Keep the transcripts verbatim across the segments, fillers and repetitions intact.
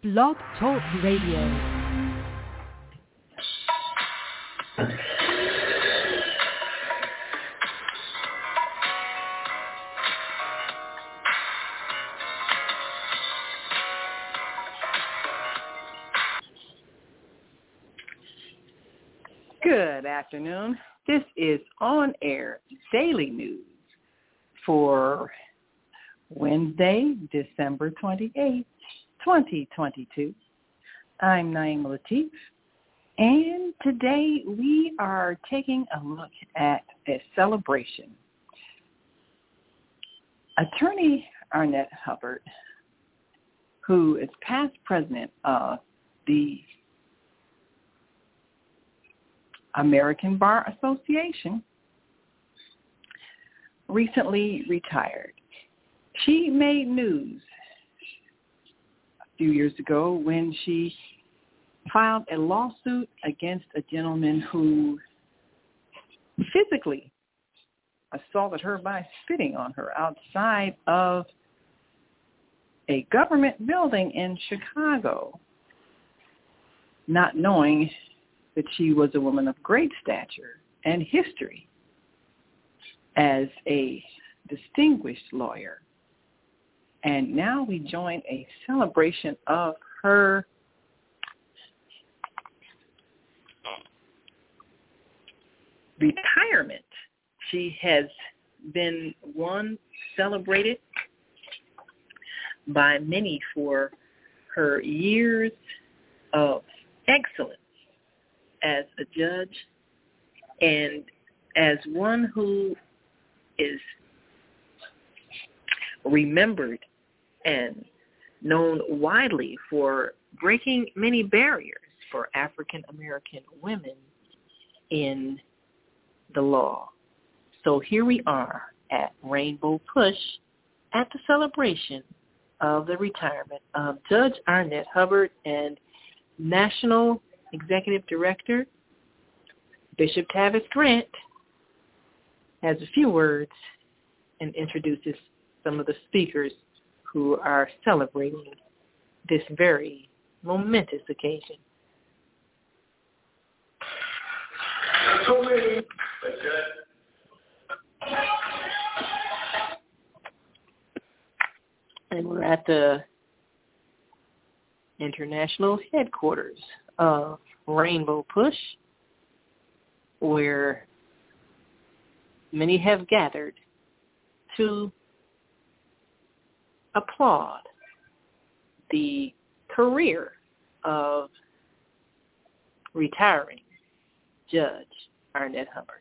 Blog Talk Radio. Good afternoon. This is On Air Daily News for Wednesday, December twenty-eighth, twenty twenty-two. I'm Naima Latif, and today we are taking a look at a celebration. Attorney Arnett Hubbard, who is past president of the American Bar Association, recently retired. She made news a few years ago when she filed a lawsuit against a gentleman who physically assaulted her by spitting on her outside of a government building in Chicago, not knowing that she was a woman of great stature and history as a distinguished lawyer. And now we join a celebration of her retirement. She has been one celebrated by many for her years of excellence as a judge and as one who is remembered and known widely for breaking many barriers for African American women in the law. So here we are at Rainbow Push at the celebration of the retirement of Judge Arnett Hubbard, and National Executive Director Bishop Tavis Grant has a few words and introduces some of the speakers who are celebrating this very momentous occasion. And we're at the international headquarters of Rainbow Push, where many have gathered to applaud the career of retiring Judge Arnett Hubbard.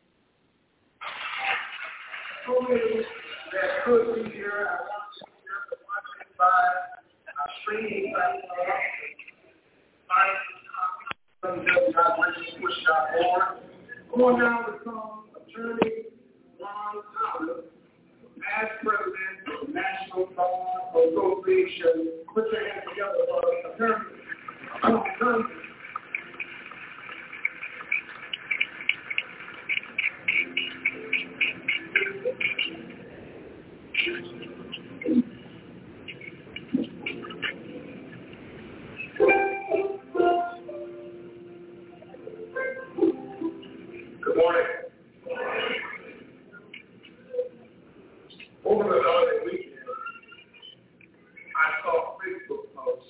So many that could be here, I want to hear the watching by our streaming platform. Going down to some Attorney Ron Thomas, past president of the National Bar Association. Put your hands together for the attorney. Attorney. Good morning. Over the holiday weekend, I saw a Facebook post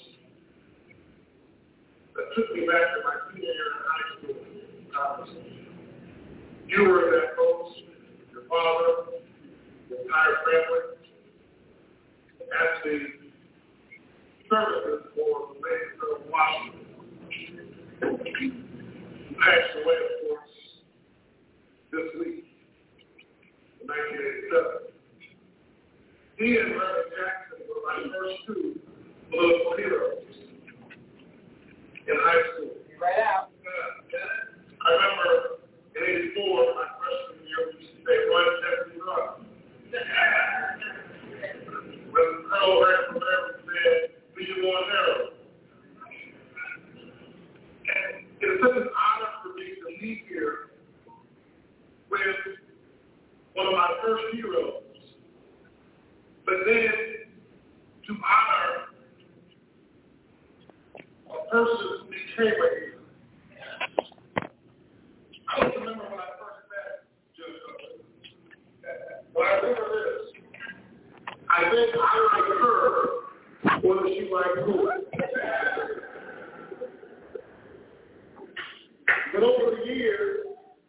that took me back to my senior year in high school in college. You were in that post, your father, your entire family, at the services for the late Earl Washington. He passed away, of course, this week, in nineteen eighty-seven. He and Reverend Jackson were my first two political heroes in high school. Right out. Uh, I remember in eighty-four, my freshman year, we used to say, run, Jeffrey, run. When Earl Ran from there said, be your more narrow. And it is such an honor for me to be here with one of my first heroes, but then to honor person became a hero. I don't remember when I first met Judge Hubbard. But I remember this. I think I liked her more than she liked me. But over the years,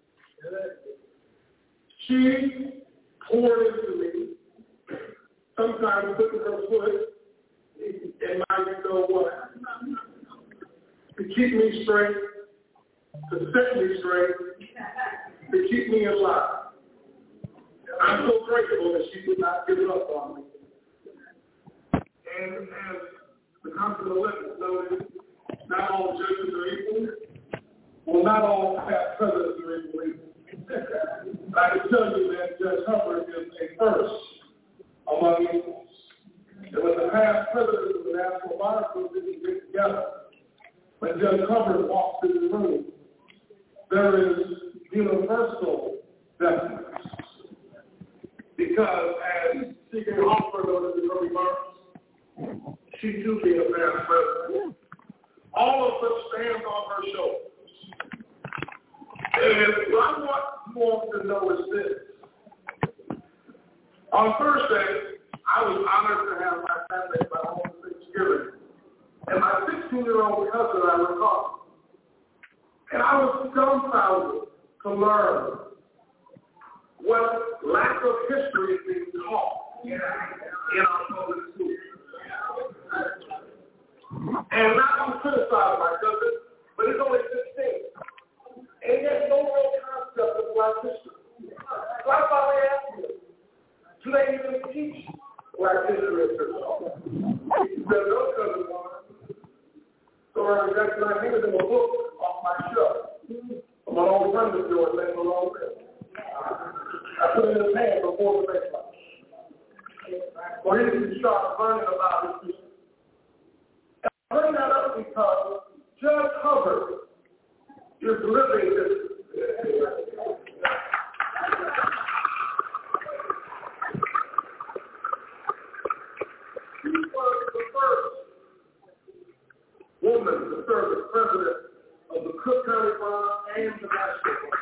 she poured into me, sometimes putting her foot in my you know what, to keep me straight, to set me straight, to keep me alive. I'm so grateful that she did not give it up on me. And as the Council of Witnesses noted, not all judges are equal. Well, not all past presidents are equal either. I can tell you that Judge Hubbard is a first among equals. And when the past presidents of the National Bar Association get together, when Judge Hubbard walks in the room, there is universal deference. Because as C K Hoffer noted in her remarks, she too being a past president, all of us stand on her shoulders. And what I want you all to know is this. On Thursday, I was honored to have my family at my home for Thanksgiving. And my sixteen-year-old cousin, I recall. And I was dumbfounded to learn what lack of history is being taught in our public schools. And not to criticize my cousin, but it's only sixteen. And there's no real concept of black history. So I finally asked him, do they even teach black history at church? He said, no, cousin Warren. So I handed him a book off my shelf. My old friend of yours, named Malone. I put it in his hand before the next lunch. For him to start learning about his history. I bring that up because Judge Hubbard is living this. She was the first woman to serve as president of the Cook County Bar and the National Bar.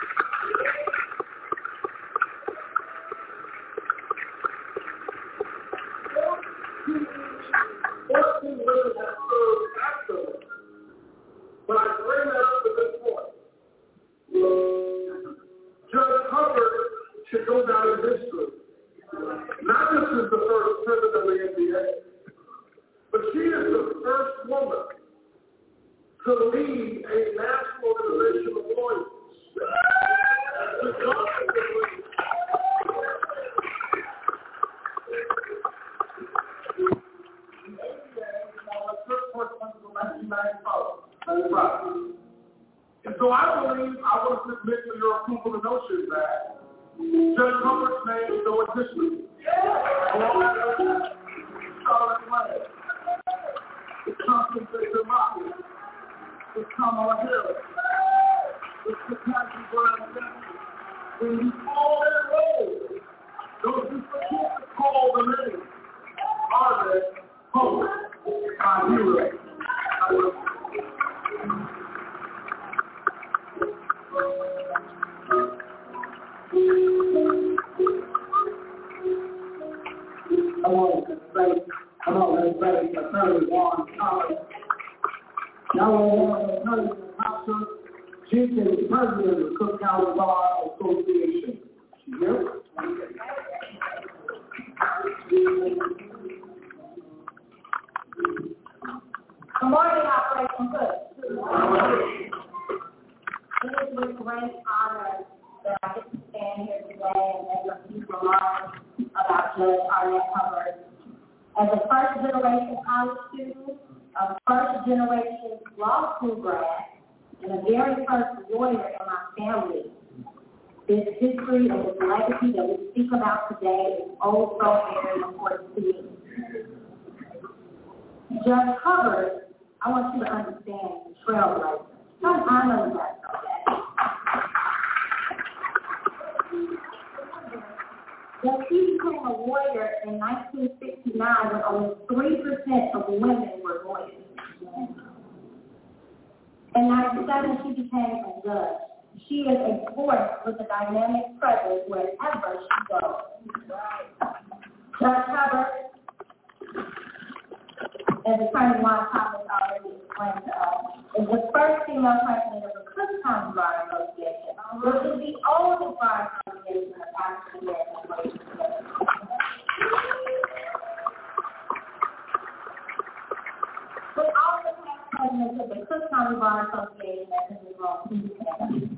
fourteen women have served after her. But I bring that up at this point. Judge Hubbard should go down in history. Not just as the first president of the N B A, but she is the first woman to lead a national organization of lawyers. And so I believe, I want to submit to your approval the notion that Judge Hubbard's name is going history. Charlotte Lane, it's Constance Mockery, it's Kamala Harris, it's Ketanji Brown Jackson. When you call their roll, those who forget to call the name are the poets, our heroes. Come on, let's say, come on, let's say, Attorney Warren Collins. Y'all want to Attorney Thompson. She's the president of the Cook County Bar Association. Yep. Good morning, Operation Good. Good morning. It is with great honor that I get to stand here today and make a few remarks about Judge Arnett Hubbard. As a first-generation college student, a first-generation law school grad, and the very first lawyer in my family, this history and this legacy that we speak about today is also very important to me. Judge Hubbard, I want you to understand the trailblazer. Some honor that, okay? That he became a lawyer in nineteen sixty-nine when only three percent of women were lawyers. In nineteen ninety-seven, she became a judge. She is a force with a dynamic presence wherever she goes. Judge Hubbard, as Attorney Juan Thomas already explained to us, is the first female president of the Cook County Bar Association, which is the oldest bar association of African American women. But also past president of the Cook County Bar Association that's in the room, please stand.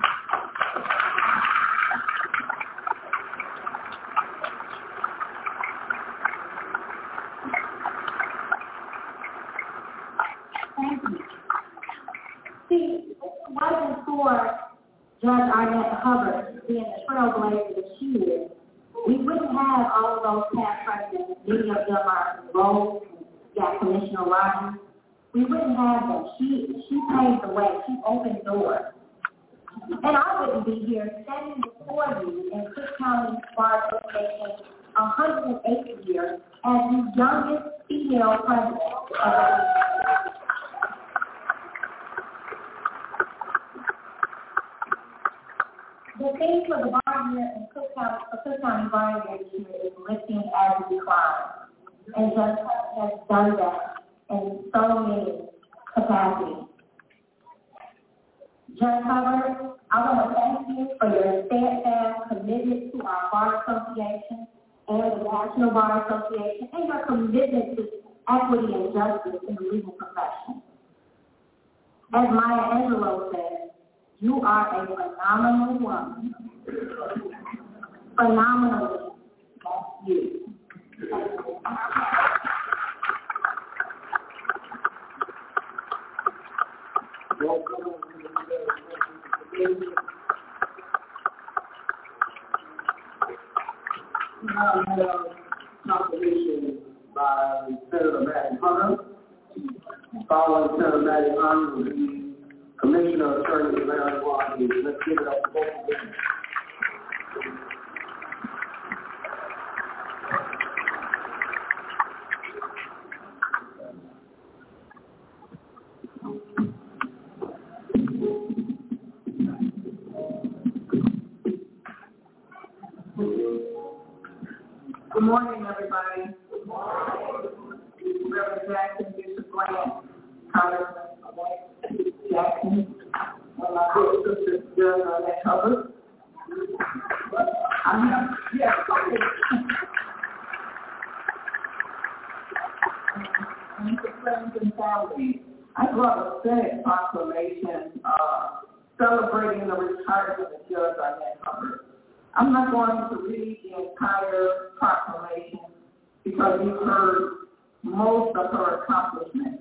Thank you. See, it wasn't for Judge Arnett Hubbard being the trailblazer that she is, we wouldn't have all of those past presidents. Many of them are enrolled and got Commissioner Rogers. We wouldn't have them. She she paved the way. She opened doors. And I wouldn't be here standing before you in Cook County Bar Association one hundred eighth year as the youngest female president of the The theme for the bar year in Cook County, for Cook County Bar Year this year is lifting as we climb. And Judge has done that in so many capacities. Judge Hubbard, I want to thank you for your steadfast commitment to our Bar Association and the National Bar Association and your commitment to equity and justice in the legal profession. As Maya Angelou said, you are a phenomenal woman. Phenomenally, that's you. Now we have confirmation by Senator Matty Hunter. Following Senator Matty Hunter will be Commissioner Attorney Larry Wadley. Let's give it up to both of them. Good morning, everybody. Good morning. Reverend Jackson, Bishop Grant, Congressman Jackson, and my good sister, Judge Arnett Hubbard. I have, yes, okay. And the friends and family, I brought a Senate proclamation uh, celebrating the retirement of Judge Arnett Hubbard. I'm not going to read the entire proclamation because you've heard most of her accomplishments.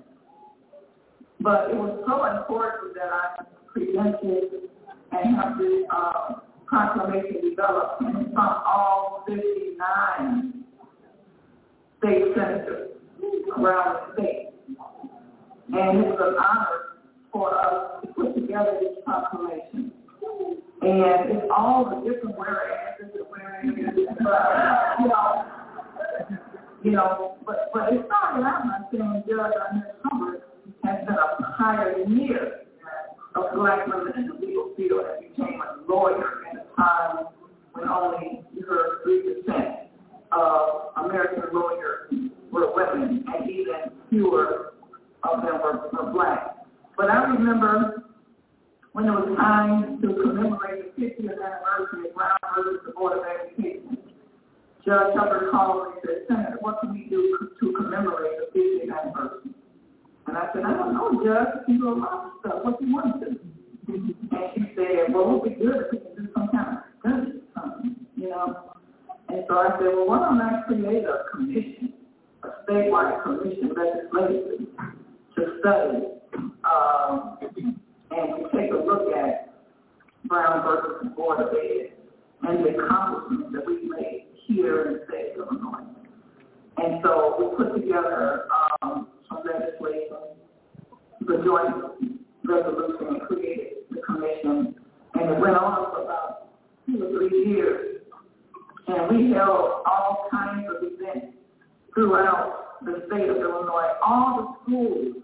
But it was so important that I presented and have this uh, proclamation developed, and it's from all fifty-nine state senators around the state. And it was an honor for us to put together this proclamation. And it's all the different whereas and whereas, but, you know, you know, but, but it started out by saying Judge Arnett Hubbard has been a pioneer of black women in the legal field and became a lawyer at a time when only you heard three percent of American lawyers were women, and even fewer of them were, were black. But I remember when it was time to commemorate the fiftieth anniversary of Brown versus the Board of Education, Judge Hubbard called me and said, Senator, what can we do to commemorate the fiftieth anniversary? And I said, I don't know, Judge, you do a lot of stuff. What do you want to do? And she said, well, it would be good if we can do some kind of study, something, you know. And so I said, well, why don't I create a commission, a statewide commission legislatively to study um, and to take a look at Brown versus the Board of Ed and the accomplishments that we've made here in the state of Illinois. And so we put together um, some legislation, the joint resolution, and created the commission. And it went on for about two or three years. And we held all kinds of events throughout the state of Illinois. All the schools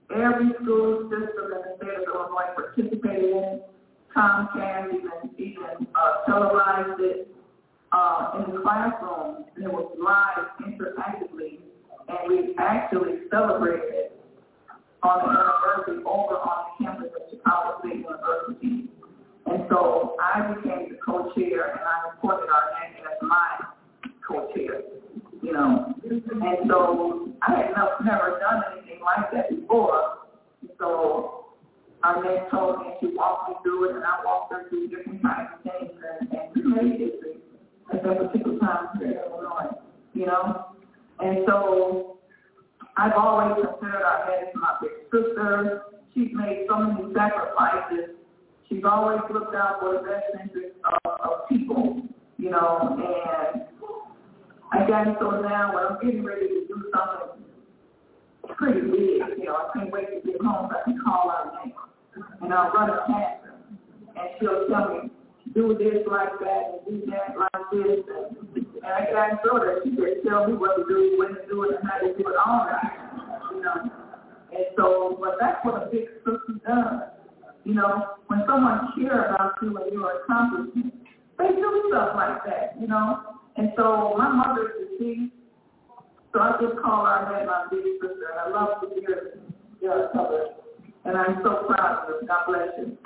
Every school system in the state of Illinois participated in it. Comcast even, even uh, televised it uh, in the classroom, and it was live interactively, and we actually celebrated it on the university over on the campus of Chicago State University. And so I became the co-chair, and I appointed Arnett as my co-chair, you know. And so I had no, never done anything like that before. So Arnett told me, she walked me through it, and I walked her through different kinds of things, and, and we made history at that particular time here in Illinois, you know. And so I've always considered Arnett as my big sister. She's made so many sacrifices. She's always looked out for the best interest of, of people, you know, and I got it so now when I'm getting ready to do something pretty big, you know, I can't wait to get home so I can call her name. And I'll run a past her, and she'll tell me, do this like that and do that like this. And, and I got to show that she just tell me what to do, when to do it, and how to do it all right, you know. And so, but that's what a big sister does. You know, when someone cares about you and your accomplishments, they do stuff like that, you know. And so my mother is deceased, so I just call her my big sister, and I love to hear her cover. And I'm so proud of her. God bless you.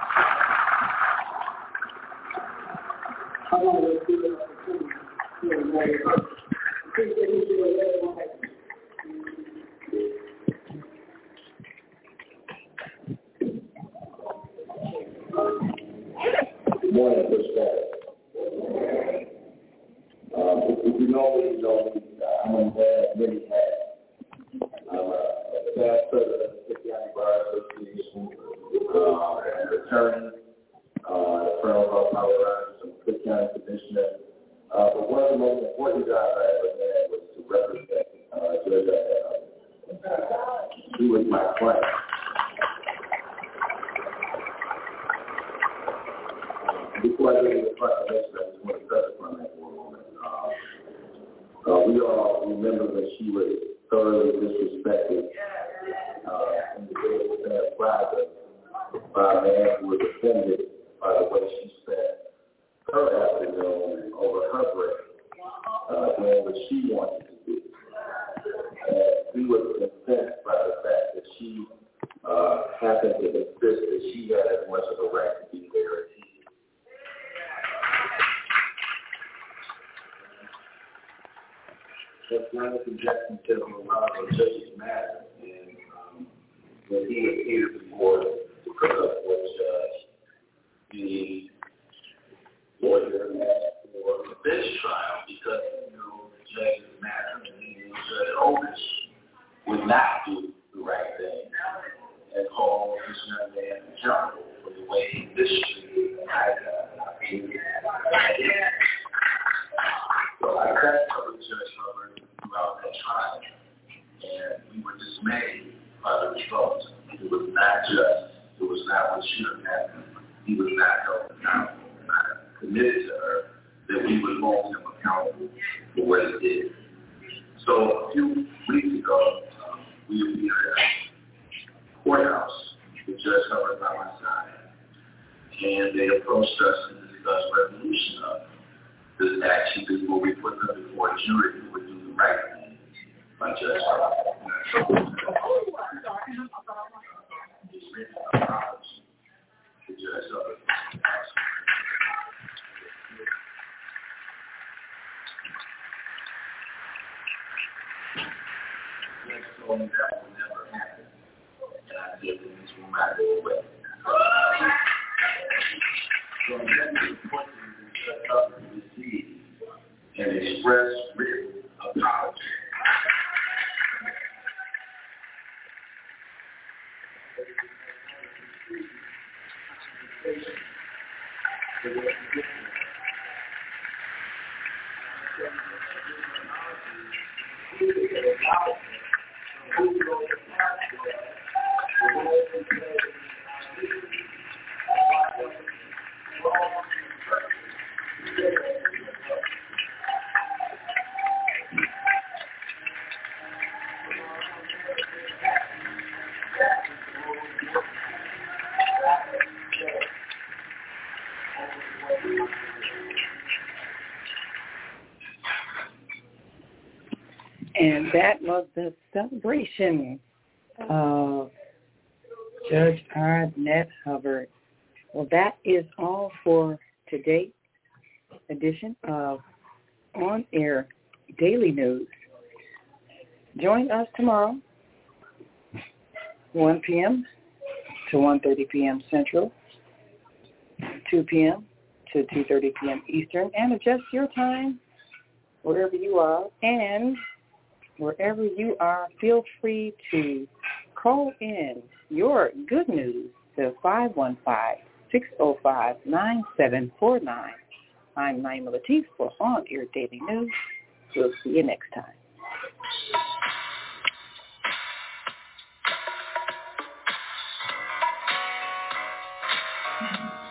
I want to do an opportunity to marry her. Good morning, Chris. Um, if you know me, you know me. I'm a man of many hats. I'm a past president of the Cook County Bar Association, uh, an attorney, uh, a fellow of Colorado, some Cook County commissioner. Uh, but one of the most important jobs I ever had was to represent uh, Judge Adams. He was my client. Before I get into the proclamation, I just want to touch upon that for a moment. Uh, uh, we all remember that she was thoroughly disrespected uh, in the Davis Plaza by a man who was offended by the way she spent her afternoon over her break, uh, doing what she wanted to do. And he was incensed by the fact that she uh, happened to insist that she had as much of a right to be there as he. But Jonathan Jackson said on a lot of judges matter, and um, when he appeared before the court judge, the lawyer asked for a bench trial because you know the judges matter, and he knew Judge Otis would not do the right thing and hold this young man accountable for the way he mistreated and So I sat with Judge Hubbard throughout that trial, and we were dismayed by the results. It was not just. It was not what should have happened. He was not held accountable. And I committed to her that we would hold him accountable for what he did. So a few weeks ago, um, we were at a courthouse with Judge Hubbard by my side, and they approached us to discuss resolution of this action before we put them before a jury who would do the right thing by Judge Hubbard. He's written an apology to Judge Hubbard. Judge told me that will never happen, and I said that this will not go away. So I'm going to point to Judge Hubbard to receive and express written apology. that was the celebration of Judge Arnett Hubbard. Well, that is all for today's edition of On Air Daily News. Join us tomorrow, one p.m. to one thirty p.m. Central, two p.m. to two thirty p.m. Eastern, and adjust your time wherever you are. And wherever you are, feel free to call in your good news to five one five, six oh five, nine seven four nine. I'm Naima Latif for On Air Daily News. We'll see you next time. Mm-hmm.